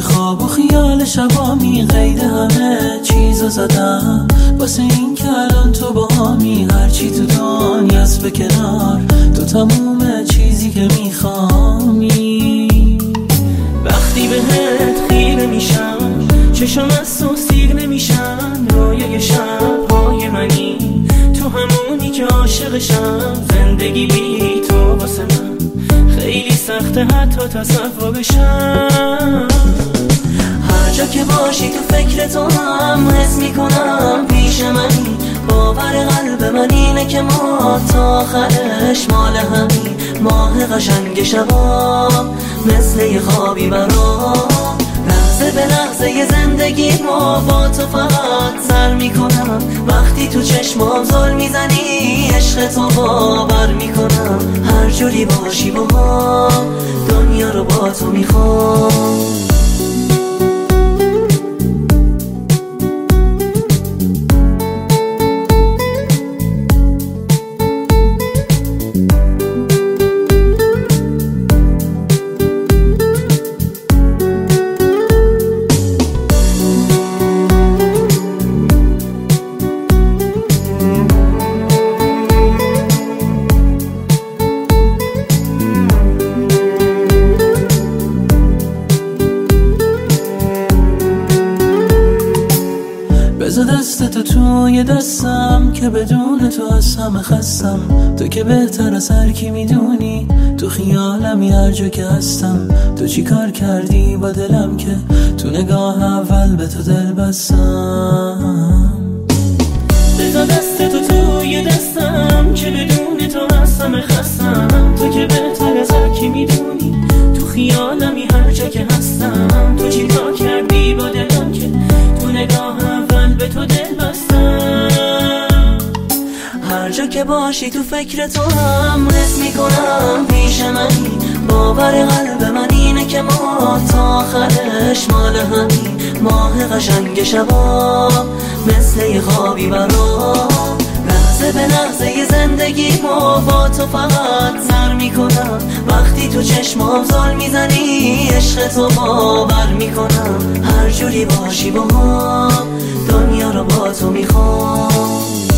که خواب و خیال شبامی قید همه چیزو زدم واسه این که الان تو با همی هرچی تو دنیاست به کنار تو تموم چیزی که میخوامی. وقتی بهت خیره میشم چشم از تو سیر نمیشن، رویای شبهای منی تو همونی که عاشقشم. زندگی بی تو واسه من خیلی سخته حتی تصور بشم. هر جا که باشی تو فکر تو هم حس میکنم پیش منی. باور قلب من اینه که ما تا آخرش مال همین. ماه قشنگ شبا مثل یه خوابی برام، لحظه به لحظه یه زندگی ما با تو فقط سر میکنم. وقتی تو چشمام زل میزنی عشق تو باور میکنم. هر جوری باشی با هم دنیا رو با تو میخوام. بذار دستتو توی دستم که بدون تو از همه خستم. تو که بهتر از هر کی میدونی تو خیالمی هر جا که هستم. تو چی کار کردی با دلم که تو نگاه اول به تو دل بستم. بذار دستتو توی دستم که بدون تو از همه خستم. تو که بهتر از هر کی میدونی تو خیالمی هر جا که هستم. تو چی کار کردی با دلم که تو نگاه به تو دل بستم. هر جا که باشی تو فکر تو هم حس میکنم پیش منی. باور قلب من اینه که ما تا آخرش مال همین. ماه قشنگ شبا مثل یه خوابی برام، لحظه به لحظه یه زندگی ما با تو فقط سر میکنم. وقتی تو چشمام زل میزنی عشق تو باور میکنم. هر جوری باشی با هم دنیا رو با تو میخوام.